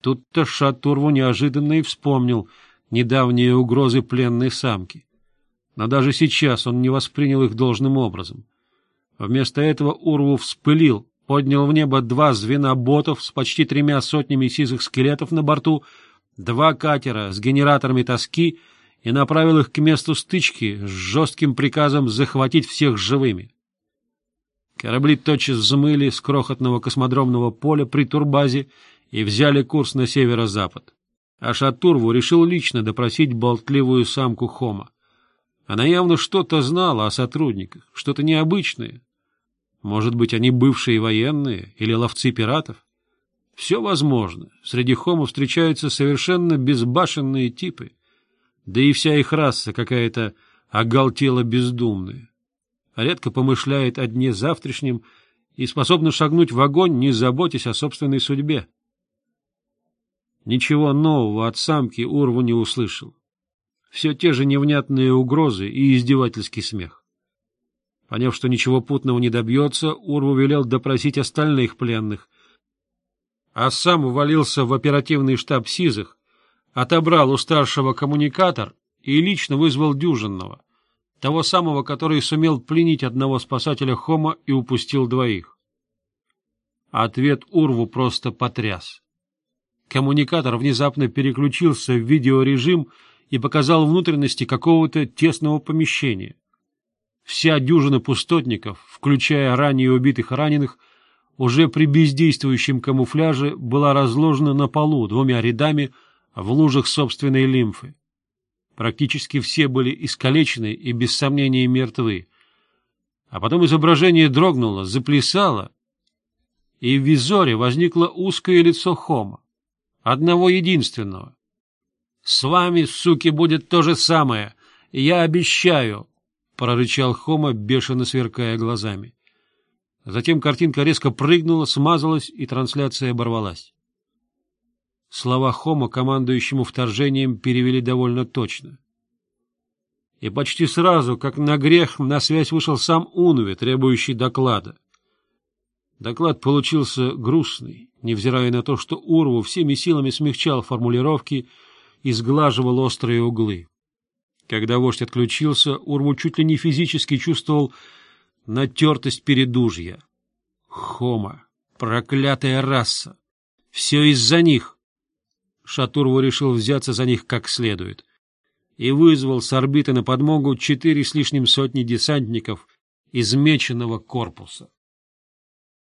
Тут-то Шатурву неожиданно и вспомнил недавние угрозы пленной самки. Но даже сейчас он не воспринял их должным образом. Вместо этого Урву вспылил, поднял в небо 2 звена ботов с почти 3 сотнями сизых скелетов на борту, 2 катера с генераторами тоски и направил их к месту стычки с жестким приказом захватить всех живыми. Корабли тотчас взмыли с крохотного космодромного поля при турбазе и взяли курс на северо-запад. А Шатурву решил лично допросить болтливую самку Хома. Она явно что-то знала о сотрудниках, что-то необычное. Может быть, они бывшие военные или ловцы пиратов? Все возможно. Среди Хома встречаются совершенно безбашенные типы. Да и вся их раса какая-то оголтело-бездумная. Редко помышляет о дне завтрашнем и способна шагнуть в огонь, не заботясь о собственной судьбе. Ничего нового от самки Урву не услышал. Все те же невнятные угрозы и издевательский смех. Поняв, что ничего путного не добьется, Урву велел допросить остальных пленных, а сам увалился в оперативный штаб СИЗых, отобрал у старшего коммуникатор и лично вызвал дюжинного, того самого, который сумел пленить одного спасателя Хома и упустил 2. Ответ Урву просто потряс. Коммуникатор внезапно переключился в видеорежим и показал внутренности какого-то тесного помещения. Вся дюжина пустотников, включая ранее убитых и раненых, уже при бездействующем камуфляже была разложена на полу 2 рядами в лужах собственной лимфы. Практически все были искалечены и без сомнения мертвы. А потом изображение дрогнуло, заплясало, и в визоре возникло узкое лицо Хома, одного единственного. — С вами, суки, будет то же самое, я обещаю! — прорычал Хома, бешено сверкая глазами. Затем картинка резко прыгнула, смазалась, и трансляция оборвалась. Слова Хома командующему вторжением перевели довольно точно. И почти сразу, как на грех, на связь вышел сам Унве, требующий доклада. Доклад получился грустный, невзирая на то, что Урву всеми силами смягчал формулировки и сглаживал острые углы. Когда вождь отключился, Урву чуть ли не физически чувствовал натертость передужья. Хома, проклятая раса! Все из-за них! Шатурву решил взяться за них как следует и вызвал с орбиты на подмогу 4 с лишним сотни десантников из меченого корпуса.